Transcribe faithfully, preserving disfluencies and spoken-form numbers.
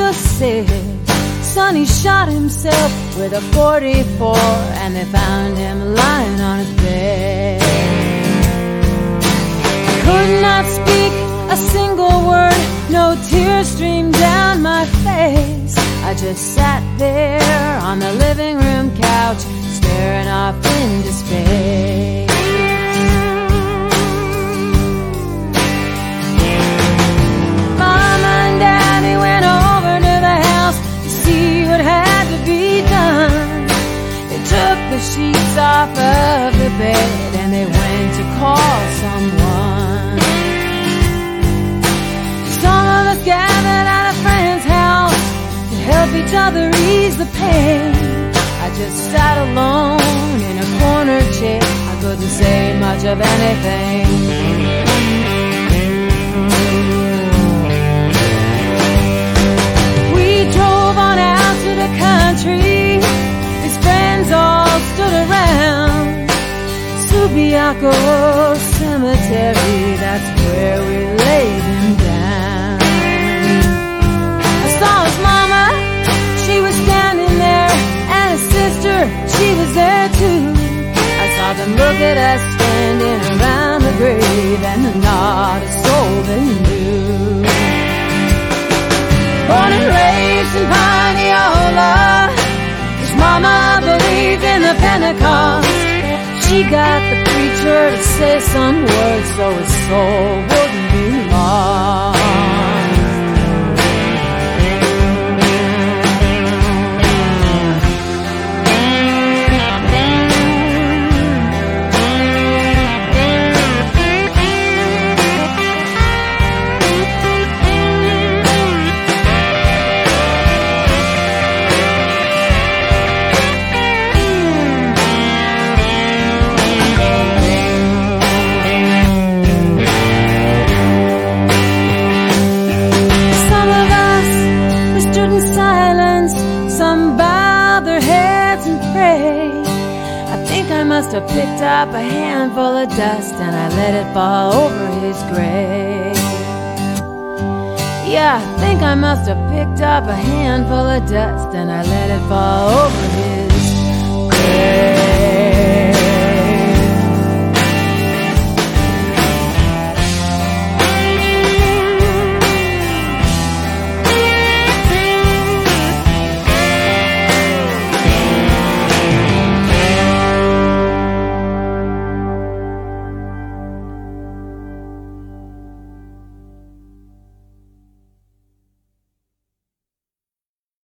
was sick. Sonny shot himself with a forty-four, and they found him lying on his bed. Could not speak a single word, no tears streamed down my face. I just sat there on the living room couch, staring off into space. Mama and Daddy went over to the house to see what had to be done. They took the sheets off of the bed and they went to call someone. Some of us gathered at a friend's house to help each other ease the pain. I just sat alone in a corner chair. I couldn't say much of anything. We drove on out to the country. His friends all stood around. Subiaco Cemetery, that's where we laid him down. I saw his mama, she was standing there, and his sister, she was there too. I saw them look at us standing around the grave, and not a soul they knew. Born and raised in Pineola, his mama believed in the Pentecost. She got the preacher to say some words so his soul wouldn't be lost. I must have picked up a handful of dust and I let it fall over his grave. Yeah, I think I must have picked up a handful of dust and I let it fall over his grave.